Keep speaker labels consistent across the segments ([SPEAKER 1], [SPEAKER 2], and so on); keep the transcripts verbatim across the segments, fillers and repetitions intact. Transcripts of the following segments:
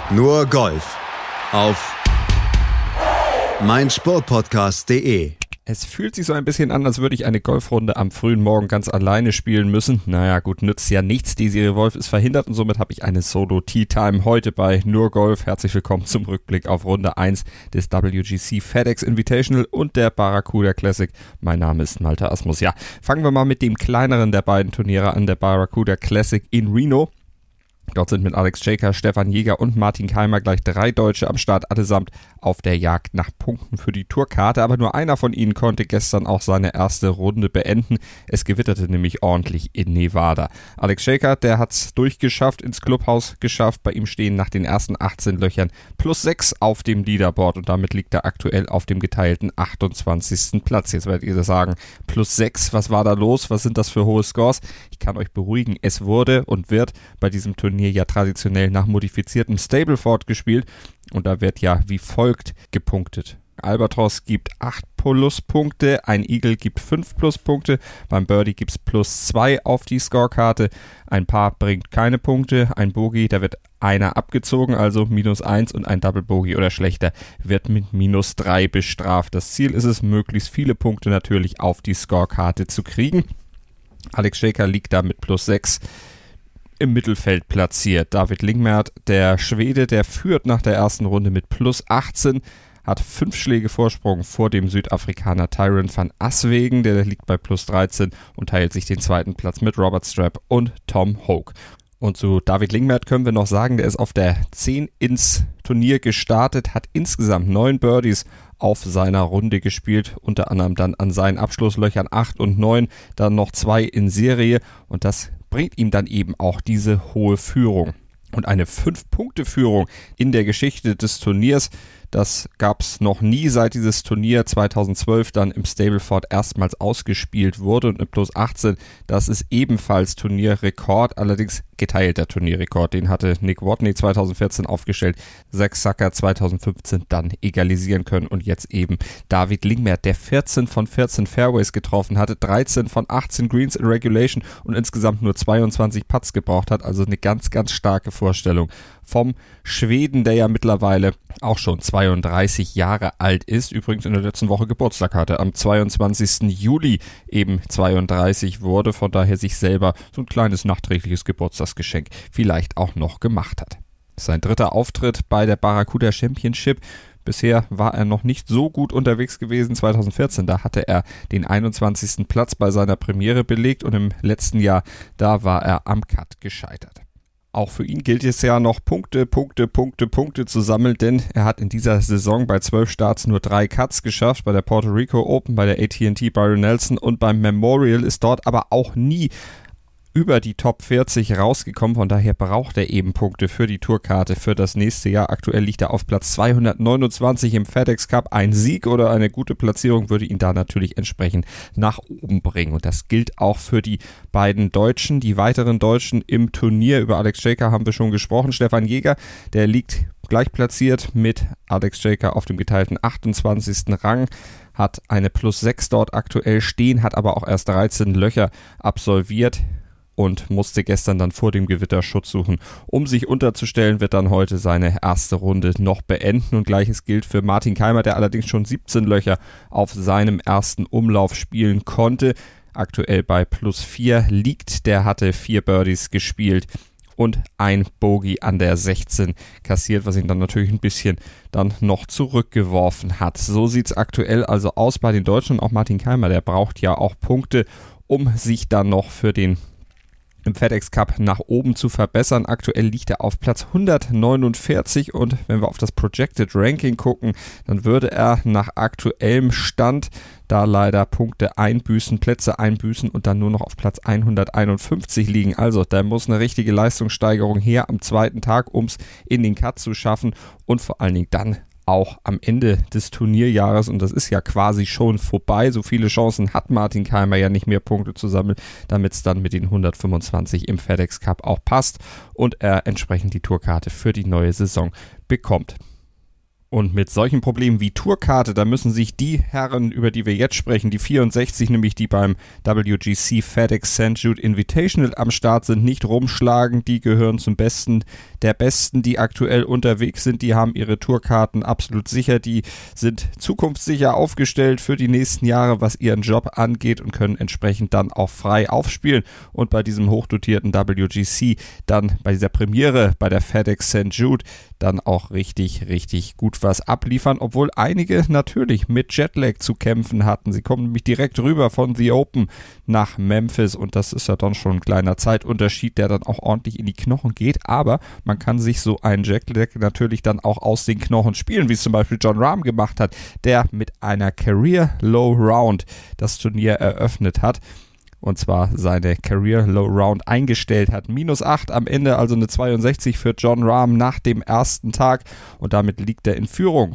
[SPEAKER 1] Nur Golf auf meinsportpodcast punkt de.
[SPEAKER 2] Es fühlt sich so ein bisschen an, als würde ich eine Golfrunde am frühen Morgen ganz alleine spielen müssen. Naja gut, nützt ja nichts. Die Serie Wolf ist verhindert und somit habe ich eine Solo-Tea-Time heute bei Nur Golf. Herzlich willkommen zum Rückblick auf Runde eins des W G C FedEx Invitational und der Barracuda Classic. Mein Name ist Malte Asmus. Ja, fangen wir mal mit dem kleineren der beiden Turniere an, der Barracuda Classic in Reno. Dort sind mit Alex Cejka, Stefan Jäger und Martin Kaymer gleich drei Deutsche am Start, allesamt auf der Jagd nach Punkten für die Tourkarte. Aber nur einer von ihnen konnte gestern auch seine erste Runde beenden. Es gewitterte nämlich ordentlich in Nevada. Alex Cejka, der hat es durchgeschafft, ins Clubhaus geschafft. Bei ihm stehen nach den ersten achtzehn Löchern plus sechs auf dem Leaderboard und damit liegt er aktuell auf dem geteilten achtundzwanzigsten Platz. Jetzt werdet ihr sagen, plus sechs, was war da los? Was sind das für hohe Scores? Ich kann euch beruhigen, es wurde und wird bei diesem Turnier ja traditionell nach modifiziertem Stableford gespielt und da wird ja wie folgt gepunktet. Albatros gibt acht Pluspunkte, ein Eagle gibt fünf Pluspunkte, beim Birdie gibt es plus zwei auf die Scorekarte, ein Paar bringt keine Punkte, ein Bogey, da wird einer abgezogen, also minus eins und ein Double Bogey oder schlechter wird mit minus drei bestraft. Das Ziel ist es, möglichst viele Punkte natürlich auf die Scorekarte zu kriegen. Alex Cejka liegt da mit plus sechs im Mittelfeld platziert. David Lingmerth, der Schwede, der führt nach der ersten Runde mit plus achtzehn, hat fünf Schläge Vorsprung vor dem Südafrikaner Tyrone van Aswegen, der liegt bei plus dreizehn und teilt sich den zweiten Platz mit Robert Strap und Tom Hoge. Und zu David Lingmerth können wir noch sagen, der ist auf der zehn ins Turnier gestartet, hat insgesamt neun Birdies auf seiner Runde gespielt, unter anderem dann an seinen Abschlusslöchern acht und neun, dann noch zwei in Serie und das bringt ihm dann eben auch diese hohe Führung. Und eine fünf-Punkte-Führung in der Geschichte des Turniers, das gab es noch nie, seit dieses Turnier zweitausendzwölf dann im Stableford erstmals ausgespielt wurde. Und mit plus achtzehn, das ist ebenfalls Turnierrekord, allerdings geteilter Turnierrekord. Den hatte Nick Watney zweitausendvierzehn aufgestellt, Zach Zucker zweitausendfünfzehn dann egalisieren können. Und jetzt eben David Lingmerth, der vierzehn von vierzehn Fairways getroffen hatte, dreizehn von achtzehn Greens in Regulation und insgesamt nur zweiundzwanzig Putts gebraucht hat. Also eine ganz, ganz starke Vorstellung vom Schweden, der ja mittlerweile auch schon zweiunddreißig Jahre alt ist, übrigens in der letzten Woche Geburtstag hatte, am zweiundzwanzigsten Juli eben zweiunddreißig wurde, von daher sich selber so ein kleines nachträgliches Geburtstagsgeschenk vielleicht auch noch gemacht hat. Sein dritter Auftritt bei der Barracuda Championship. Bisher war er noch nicht so gut unterwegs gewesen. zweitausendvierzehn, da hatte er den einundzwanzigsten Platz bei seiner Premiere belegt und im letzten Jahr, da war er am Cut gescheitert. Auch für ihn gilt es ja noch Punkte, Punkte, Punkte, Punkte zu sammeln, denn er hat in dieser Saison bei zwölf Starts nur drei Cuts geschafft, bei der Puerto Rico Open, bei der A T and T Byron Nelson und beim Memorial, ist dort aber auch nie über die Top vierzig rausgekommen, von daher braucht er eben Punkte für die Tourkarte für das nächste Jahr. Aktuell liegt er auf Platz zweihundertneunundzwanzig im FedEx Cup. Ein Sieg oder eine gute Platzierung würde ihn da natürlich entsprechend nach oben bringen und das gilt auch für die beiden Deutschen, die weiteren Deutschen im Turnier. Über Alex Cejka haben wir schon gesprochen. Stefan Jäger, der liegt gleich platziert mit Alex Cejka auf dem geteilten achtundzwanzigsten Rang, hat eine plus sechs dort aktuell stehen, hat aber auch erst dreizehn Löcher absolviert und musste gestern dann vor dem Gewitter Schutz suchen. Um sich unterzustellen, wird dann heute seine erste Runde noch beenden und gleiches gilt für Martin Kaymer, der allerdings schon siebzehn Löcher auf seinem ersten Umlauf spielen konnte. Aktuell bei plus vier liegt, der hatte vier Birdies gespielt und ein Bogey an der sechzehn kassiert, was ihn dann natürlich ein bisschen dann noch zurückgeworfen hat. So sieht es aktuell also aus bei den Deutschen und auch Martin Kaymer, der braucht ja auch Punkte, um sich dann noch für den im FedEx Cup nach oben zu verbessern. Aktuell liegt er auf Platz hundertneunundvierzig und wenn wir auf das Projected Ranking gucken, dann würde er nach aktuellem Stand da leider Punkte einbüßen, Plätze einbüßen und dann nur noch auf Platz hunderteinundfünfzig liegen. Also da muss eine richtige Leistungssteigerung her am zweiten Tag, um es in den Cut zu schaffen und vor allen Dingen dann auch am Ende des Turnierjahres, und das ist ja quasi schon vorbei, so viele Chancen hat Martin Kaymer ja nicht mehr, Punkte zu sammeln, damit es dann mit den hundertfünfundzwanzig im FedEx Cup auch passt und er entsprechend die Tourkarte für die neue Saison bekommt. Und mit solchen Problemen wie Tourkarte, da müssen sich die Herren, über die wir jetzt sprechen, die vierundsechzig, nämlich die beim W G C FedEx Sankt Jude Invitational am Start sind, nicht rumschlagen. Die gehören zum Besten der Besten, die aktuell unterwegs sind. Die haben ihre Tourkarten absolut sicher. Die sind zukunftssicher aufgestellt für die nächsten Jahre, was ihren Job angeht, und können entsprechend dann auch frei aufspielen. Und bei diesem hochdotierten W G C dann bei dieser Premiere bei der FedEx Sankt Jude dann auch richtig, richtig gut was abliefern, obwohl einige natürlich mit Jetlag zu kämpfen hatten. Sie kommen nämlich direkt rüber von The Open nach Memphis und das ist ja dann schon ein kleiner Zeitunterschied, der dann auch ordentlich in die Knochen geht, aber man kann sich so einen Jetlag natürlich dann auch aus den Knochen spielen, wie es zum Beispiel Jon Rahm gemacht hat, der mit einer Career Low Round das Turnier eröffnet hat. Und zwar seine Career Low Round eingestellt hat. Minus acht am Ende, also eine zweiundsechzig für Jon Rahm nach dem ersten Tag. Und damit liegt er in Führung.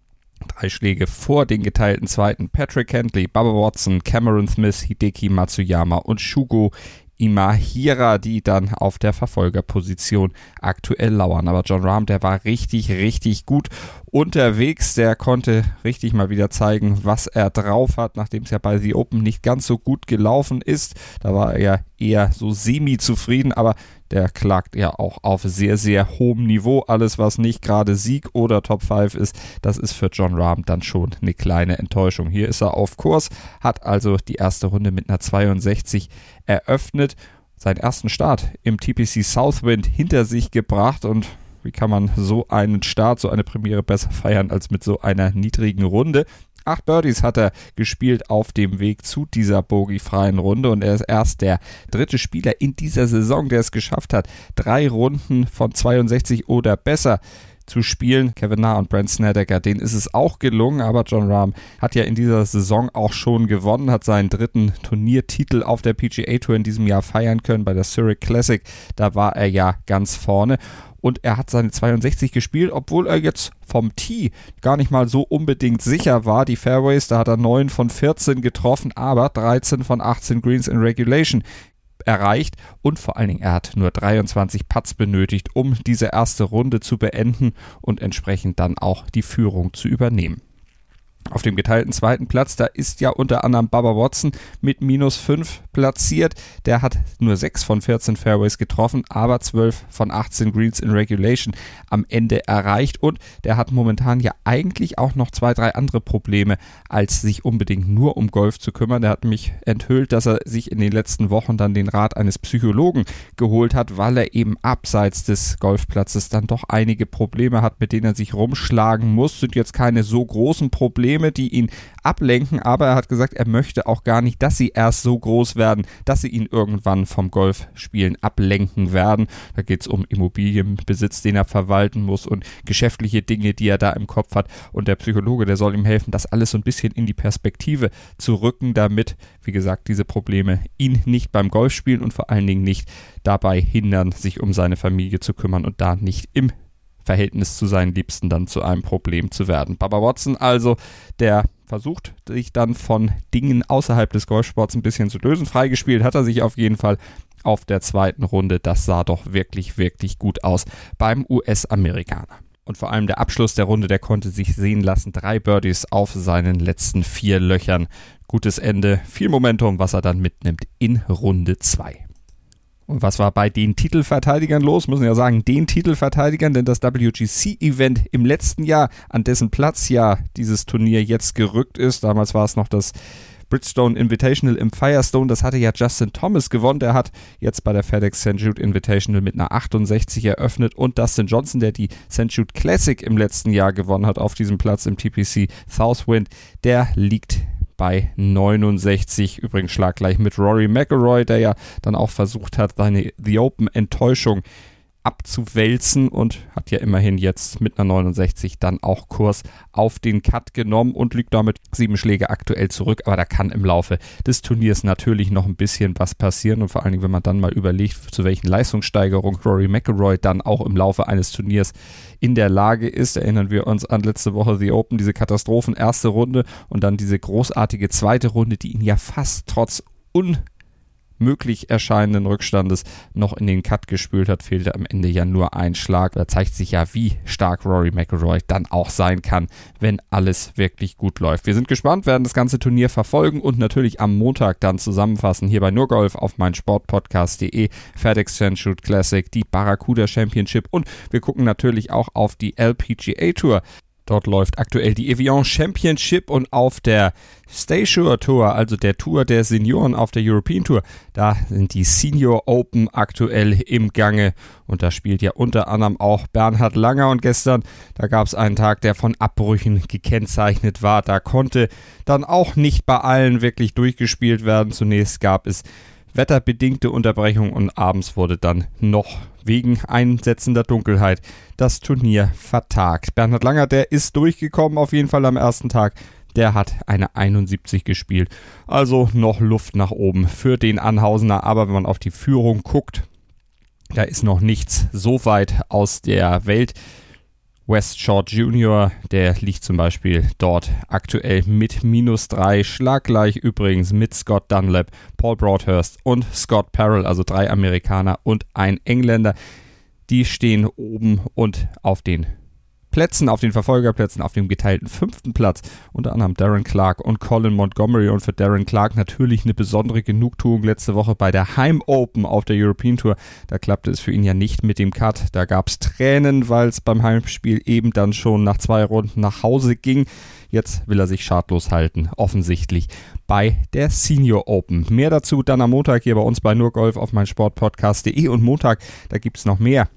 [SPEAKER 2] Drei Schläge vor den geteilten Zweiten. Patrick Cantlay, Bubba Watson, Cameron Smith, Hideki Matsuyama und Shugo Imahira, die dann auf der Verfolgerposition aktuell lauern. Aber Jon Rahm, der war richtig, richtig gut unterwegs. Der konnte richtig mal wieder zeigen, was er drauf hat, nachdem es ja bei The Open nicht ganz so gut gelaufen ist. Da war er eher so semi-zufrieden, aber der klagt ja auch auf sehr, sehr hohem Niveau. Alles, was nicht gerade Sieg oder Top fünf ist, das ist für Jon Rahm dann schon eine kleine Enttäuschung. Hier ist er auf Kurs, hat also die erste Runde mit einer zweiundsechzig eröffnet, seinen ersten Start im T P C Southwind hinter sich gebracht und wie kann man so einen Start, so eine Premiere besser feiern als mit so einer niedrigen Runde? Acht Birdies hat er gespielt auf dem Weg zu dieser bogiefreien Runde und er ist erst der dritte Spieler in dieser Saison, der es geschafft hat, drei Runden von zweiundsechzig oder besser zu spielen. Kevin Na und Brandt Snedeker, denen ist es auch gelungen, aber Jon Rahm hat ja in dieser Saison auch schon gewonnen, hat seinen dritten Turniertitel auf der P G A Tour in diesem Jahr feiern können, bei der Zurich Classic, da war er ja ganz vorne. Und er hat seine zweiundsechzig gespielt, obwohl er jetzt vom Tee gar nicht mal so unbedingt sicher war. Die Fairways, da hat er neun von vierzehn getroffen, aber dreizehn von achtzehn Greens in Regulation erreicht. Und vor allen Dingen, er hat nur dreiundzwanzig Putts benötigt, um diese erste Runde zu beenden und entsprechend dann auch die Führung zu übernehmen. Auf dem geteilten zweiten Platz, da ist ja unter anderem Bubba Watson mit minus fünf platziert. Der hat nur sechs von vierzehn Fairways getroffen, aber zwölf von achtzehn Greens in Regulation am Ende erreicht. Und der hat momentan ja eigentlich auch noch zwei, drei andere Probleme, als sich unbedingt nur um Golf zu kümmern. Der hat mich enthüllt, dass er sich in den letzten Wochen dann den Rat eines Psychologen geholt hat, weil er eben abseits des Golfplatzes dann doch einige Probleme hat, mit denen er sich rumschlagen muss. Sind jetzt keine so großen Probleme, die ihn ablenken, aber er hat gesagt, er möchte auch gar nicht, dass sie erst so groß werden, dass sie ihn irgendwann vom Golfspielen ablenken werden. Da geht es um Immobilienbesitz, den er verwalten muss und geschäftliche Dinge, die er da im Kopf hat. Und der Psychologe, der soll ihm helfen, das alles so ein bisschen in die Perspektive zu rücken, damit, wie gesagt, diese Probleme ihn nicht beim Golfspielen und vor allen Dingen nicht dabei hindern, sich um seine Familie zu kümmern und da nicht im Verhältnis zu seinen Liebsten dann zu einem Problem zu werden. Bubba Watson also, der versucht sich dann von Dingen außerhalb des Golfsports ein bisschen zu lösen. Freigespielt hat er sich auf jeden Fall auf der zweiten Runde. Das sah doch wirklich, wirklich gut aus beim U S-Amerikaner. Und vor allem der Abschluss der Runde, der konnte sich sehen lassen. Drei Birdies auf seinen letzten vier Löchern. Gutes Ende, viel Momentum, was er dann mitnimmt in Runde zwei. Und was war bei den Titelverteidigern los? Müssen wir ja sagen, den Titelverteidigern, denn das W G C-Event im letzten Jahr, an dessen Platz ja dieses Turnier jetzt gerückt ist, damals war es noch das Bridgestone Invitational im Firestone, das hatte ja Justin Thomas gewonnen, der hat jetzt bei der FedEx Sankt Jude Invitational mit einer achtundsechzig eröffnet und Dustin Johnson, der die Sankt Jude Classic im letzten Jahr gewonnen hat auf diesem Platz im T P C Southwind, der liegt bei neunundsechzig, übrigens schlaggleich mit Rory McIlroy, der ja dann auch versucht hat, seine The Open-Enttäuschung abzuwälzen und hat ja immerhin jetzt mit einer neunundsechzig dann auch Kurs auf den Cut genommen und liegt damit sieben Schläge aktuell zurück, aber da kann im Laufe des Turniers natürlich noch ein bisschen was passieren und vor allen Dingen, wenn man dann mal überlegt, zu welchen Leistungssteigerungen Rory McIlroy dann auch im Laufe eines Turniers in der Lage ist, erinnern wir uns an letzte Woche The Open, diese Katastrophen erste Runde und dann diese großartige zweite Runde, die ihn ja fast trotz un möglich erscheinenden Rückstandes noch in den Cut gespült hat, fehlte am Ende ja nur ein Schlag. Da zeigt sich ja, wie stark Rory McIlroy dann auch sein kann, wenn alles wirklich gut läuft. Wir sind gespannt, werden das ganze Turnier verfolgen und natürlich am Montag dann zusammenfassen hier bei Nur Golf auf meinsportpodcast punkt de, FedEx Championship Classic, die Barracuda Championship und wir gucken natürlich auch auf die L P G A Tour. Dort läuft aktuell die Evian Championship und auf der Stayshore Tour, also der Tour der Senioren auf der European Tour, da sind die Senior Open aktuell im Gange und da spielt ja unter anderem auch Bernhard Langer und gestern, da gab es einen Tag, der von Abbrüchen gekennzeichnet war. Da konnte dann auch nicht bei allen wirklich durchgespielt werden. Zunächst gab es wetterbedingte Unterbrechung und abends wurde dann noch wegen einsetzender Dunkelheit das Turnier vertagt. Bernhard Langer, der ist durchgekommen auf jeden Fall am ersten Tag. Der hat eine einundsiebzig gespielt. Also noch Luft nach oben für den Anhausener. Aber wenn man auf die Führung guckt, da ist noch nichts so weit aus der Welt. West Short Junior, der liegt zum Beispiel dort aktuell mit minus drei, schlaggleich übrigens mit Scott Dunlap, Paul Broadhurst und Scott Parrell, also drei Amerikaner und ein Engländer. Die stehen oben und auf den Plätzen, auf den Verfolgerplätzen, auf dem geteilten fünften Platz, unter anderem Darren Clarke und Colin Montgomery und für Darren Clarke natürlich eine besondere Genugtuung letzte Woche bei der Heim Open auf der European Tour. Da klappte es für ihn ja nicht mit dem Cut, da gab es Tränen, weil es beim Heimspiel eben dann schon nach zwei Runden nach Hause ging. Jetzt will er sich schadlos halten, offensichtlich bei der Senior Open. Mehr dazu dann am Montag hier bei uns bei Nur Golf auf meinsportpodcast punkt de und Montag, da gibt es noch mehr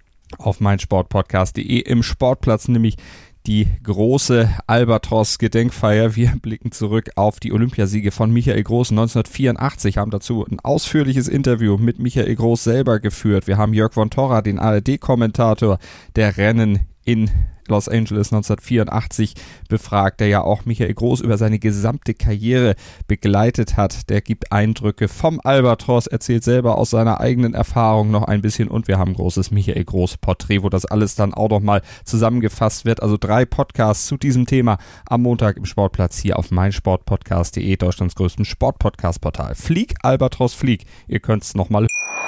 [SPEAKER 2] auf meinsportpodcast punkt de im Sportplatz, nämlich die große Albatros-Gedenkfeier. Wir blicken zurück auf die Olympiasiege von Michael Groß neunzehnhundertvierundachtzig, haben dazu ein ausführliches Interview mit Michael Groß selber geführt. Wir haben Jörg von Torra, den A R D-Kommentator der Rennen in Los Angeles neunzehnhundertvierundachtzig, befragt, der ja auch Michael Groß über seine gesamte Karriere begleitet hat. Der gibt Eindrücke vom Albatros, erzählt selber aus seiner eigenen Erfahrung noch ein bisschen und wir haben ein großes Michael Groß Porträt, wo das alles dann auch noch mal zusammengefasst wird. Also drei Podcasts zu diesem Thema am Montag im Sportplatz hier auf meinsportpodcast punkt de, Deutschlands größtem Sportpodcast-Portal. Flieg, Albatros, flieg. Ihr könnt es nochmal.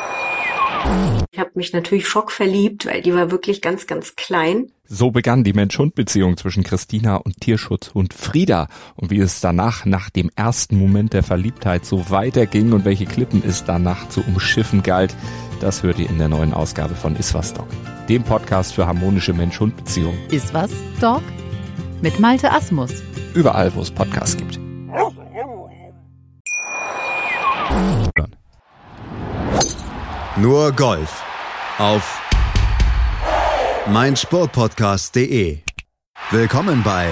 [SPEAKER 3] Ich habe mich natürlich schockverliebt, weil die war wirklich ganz, ganz klein.
[SPEAKER 2] So begann die Mensch-Hund-Beziehung zwischen Christina und Tierschutzhund Frieda. Und wie es danach, nach dem ersten Moment der Verliebtheit, so weiterging und welche Klippen es danach zu umschiffen galt, das hört ihr in der neuen Ausgabe von Iswas Dog, dem Podcast für harmonische Mensch-Hund-Beziehungen.
[SPEAKER 4] Iswas Dog mit Malte Asmus.
[SPEAKER 2] Überall, wo es Podcasts gibt.
[SPEAKER 1] Nur Golf auf meinsportpodcast punkt de. Willkommen bei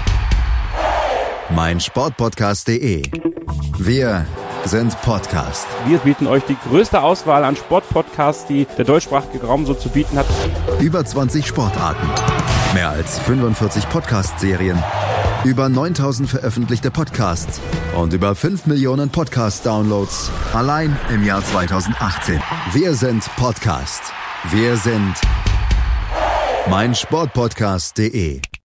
[SPEAKER 1] meinsportpodcast punkt de. Wir sind Podcast.
[SPEAKER 5] Wir bieten euch die größte Auswahl an Sportpodcasts, die der deutschsprachige Raum so zu bieten hat.
[SPEAKER 1] Über zwanzig Sportarten, mehr als fünfundvierzig Podcast-Serien, über neuntausend veröffentlichte Podcasts und über fünf Millionen Podcast-Downloads allein im Jahr zweitausendachtzehn. Wir sind Podcast. Wir sind meinsportpodcast punkt de.